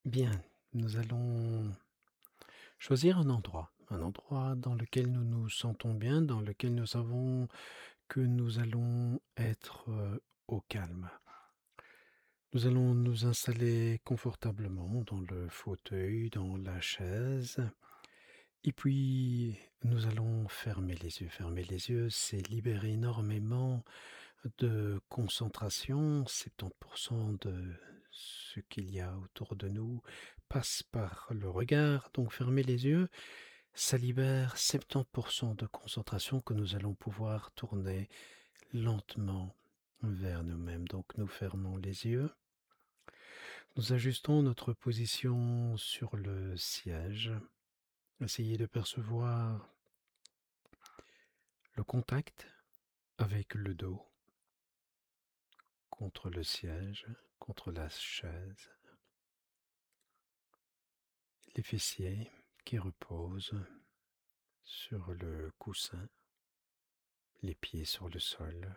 Bien, nous allons choisir un endroit dans lequel nous nous sentons bien, dans lequel nous savons que nous allons être au calme. Nous allons nous installer confortablement dans le fauteuil, dans la chaise, et puis nous allons fermer les yeux. Fermer les yeux, c'est libérer énormément de concentration. 70% de ce qu'il y a autour de nous passe par le regard. Donc fermer les yeux, ça libère 70% de concentration que nous allons pouvoir tourner lentement vers nous-mêmes. Donc nous fermons les yeux. Nous ajustons notre position sur le siège. Essayez de percevoir le contact avec le dos contre le siège, contre la chaise. Les fessiers qui reposent sur le coussin, les pieds sur le sol.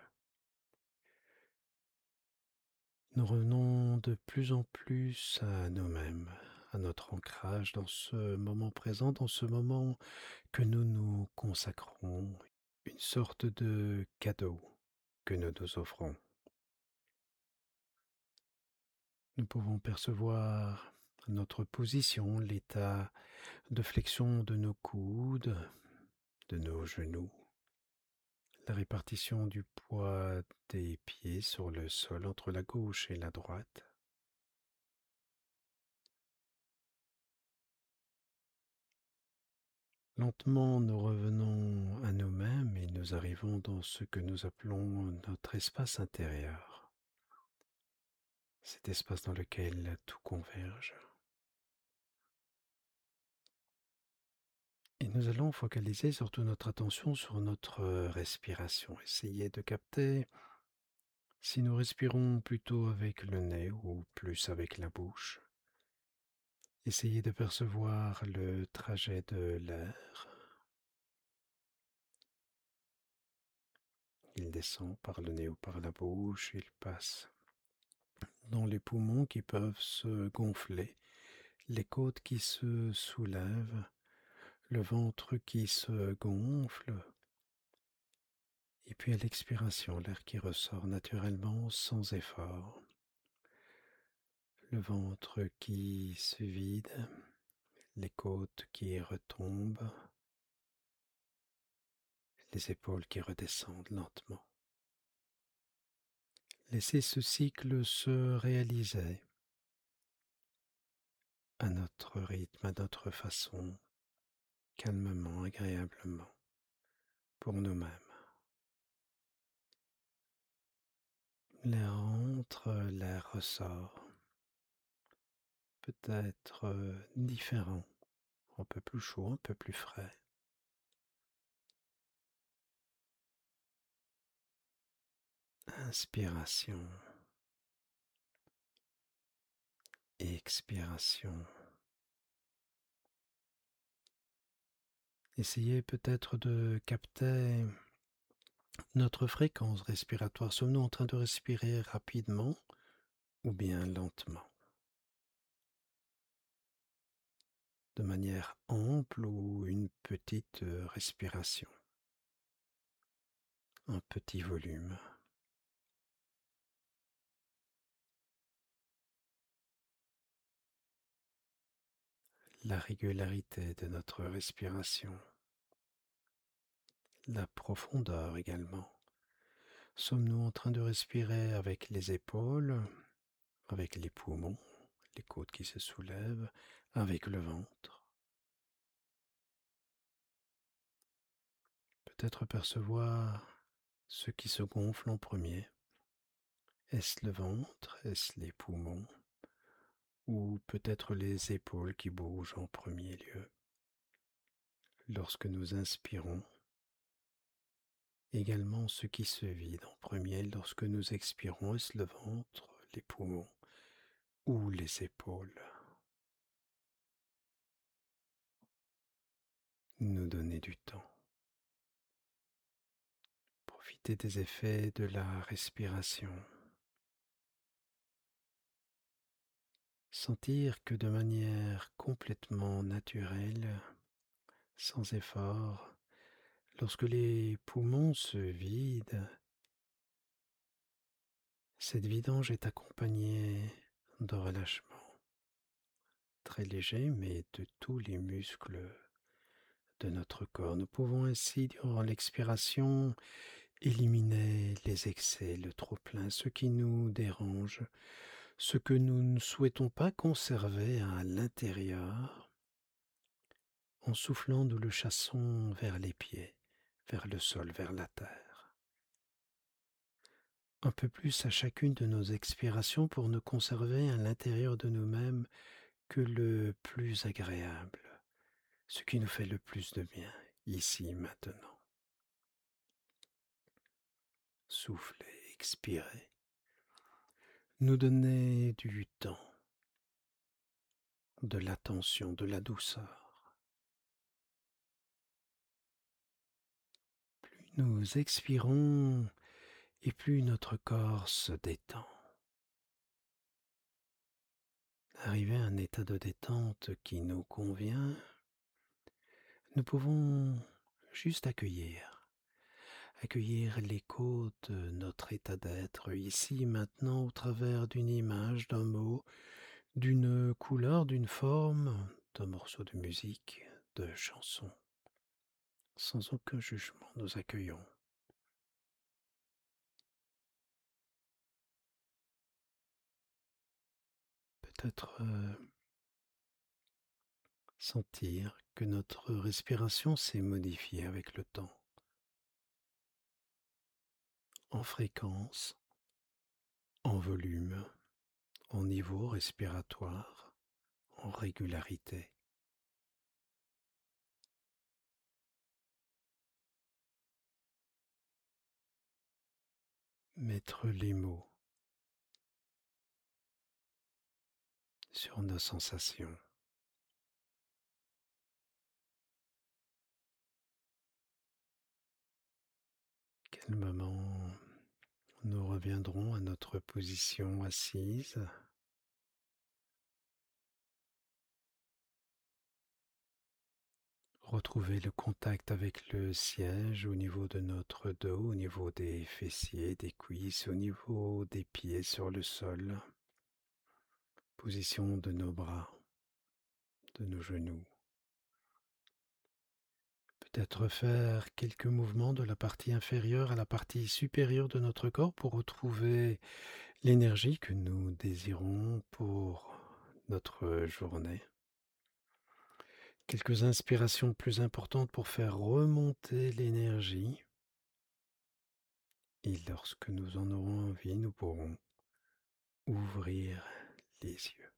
Nous revenons de plus en plus à nous-mêmes, à notre ancrage dans ce moment présent, dans ce moment que nous nous consacrons, une sorte de cadeau que nous nous offrons. Nous pouvons percevoir notre position, l'état de flexion de nos coudes, de nos genoux, la répartition du poids des pieds sur le sol entre la gauche et la droite. Lentement, nous revenons à nous-mêmes et nous arrivons dans ce que nous appelons notre espace intérieur, cet espace dans lequel tout converge. Et nous allons focaliser surtout notre attention sur notre respiration, essayer de capter si nous respirons plutôt avec le nez ou plus avec la bouche. Essayez de percevoir le trajet de l'air. Il descend par le nez ou par la bouche, il passe dans les poumons qui peuvent se gonfler, les côtes qui se soulèvent, le ventre qui se gonfle, et puis à l'expiration, l'air qui ressort naturellement sans effort, le ventre qui se vide, les côtes qui retombent, les épaules qui redescendent lentement. Laissez ce cycle se réaliser à notre rythme, à notre façon, calmement, agréablement, pour nous-mêmes. L'air entre, l'air ressort, peut-être différent, un peu plus chaud, un peu plus frais. Inspiration, expiration. Essayez peut-être de capter notre fréquence respiratoire. Sommes-nous en train de respirer rapidement ou bien lentement? De manière ample ou une petite respiration, un petit volume. La régularité de notre respiration, la profondeur également. Sommes-nous en train de respirer avec les épaules, avec les poumons, les côtes qui se soulèvent, avec le ventre? Peut-être percevoir ce qui se gonfle en premier. Est-ce le ventre? Est-ce les poumons? Ou peut-être les épaules qui bougent en premier lieu? Lorsque nous inspirons, également ce qui se vide en premier lorsque nous expirons, est-ce le ventre, les poumons ou les épaules? Nous donner du temps. Profiter des effets de la respiration. Sentir que de manière complètement naturelle, sans effort, lorsque les poumons se vident, cette vidange est accompagnée de relâchement très léger, mais de tous les muscles de notre corps. Nous pouvons ainsi, durant l'expiration, éliminer les excès, le trop-plein, ce qui nous dérange, ce que nous ne souhaitons pas conserver à l'intérieur. En soufflant, nous le chassons vers les pieds, vers le sol, vers la terre. Un peu plus à chacune de nos expirations pour ne conserver à l'intérieur de nous-mêmes que le plus agréable, ce qui nous fait le plus de bien, ici, maintenant. Souffler, expirer, nous donner du temps, de l'attention, de la douceur. Plus nous expirons et plus notre corps se détend. Arrivé à un état de détente qui nous convient, nous pouvons juste accueillir l'écho de notre état d'être ici, maintenant, au travers d'une image, d'un mot, d'une couleur, d'une forme, d'un morceau de musique, de chanson. Sans aucun jugement, nous accueillons. Peut-être sentir que notre respiration s'est modifiée avec le temps, en fréquence, en volume, en niveau respiratoire, en régularité. Mettre les mots sur nos sensations. Calmement, nous reviendrons à notre position assise. Retrouver le contact avec le siège au niveau de notre dos, au niveau des fessiers, des cuisses, au niveau des pieds sur le sol. Position de nos bras, de nos genoux. Peut-être faire quelques mouvements de la partie inférieure à la partie supérieure de notre corps pour retrouver l'énergie que nous désirons pour notre journée. Quelques inspirations plus importantes pour faire remonter l'énergie. Et lorsque nous en aurons envie, nous pourrons ouvrir les yeux.